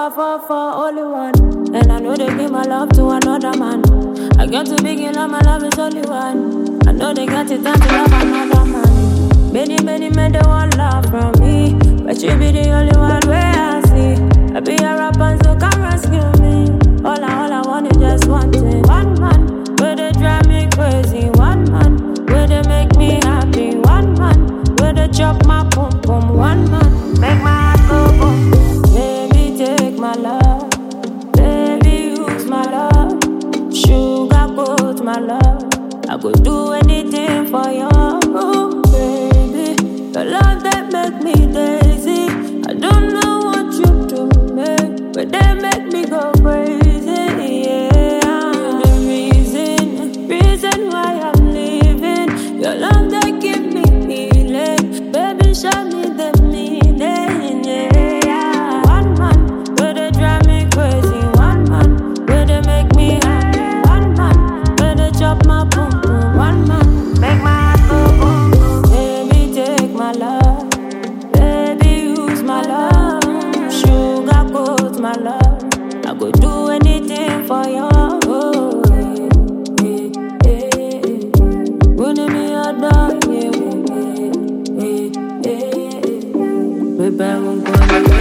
for only one. And I know they give my love to another man. I got to begin love, my love is only one. I know they got it time to love another man. Many men they want love from me, but you be the only one where I see. I be a rapper, so come rescue me. All I want is just one thing. One man, where they drive me crazy. One man, where they make me happy. One man, where they chop my pum pum. One man, make my heart go boom. Baby, take my love. Baby, use my love. Sugar coat my love. I could do anything for you, baby. The love that make me lazy. I don't know what you do, man, but they make me go crazy. Yeah, you're the reason why I'm living. Your love that give me healing, baby, show me the meaning. Yeah, one man, where they drive me crazy. One man, where they make me happy. One man, where they chop my pum pum. One man, make my heart go boom boom. Baby, take my love. Baby, use my love. Sugar coat my love. I go do anything for you. Running me a dog, yeah. Baby, I'm gonna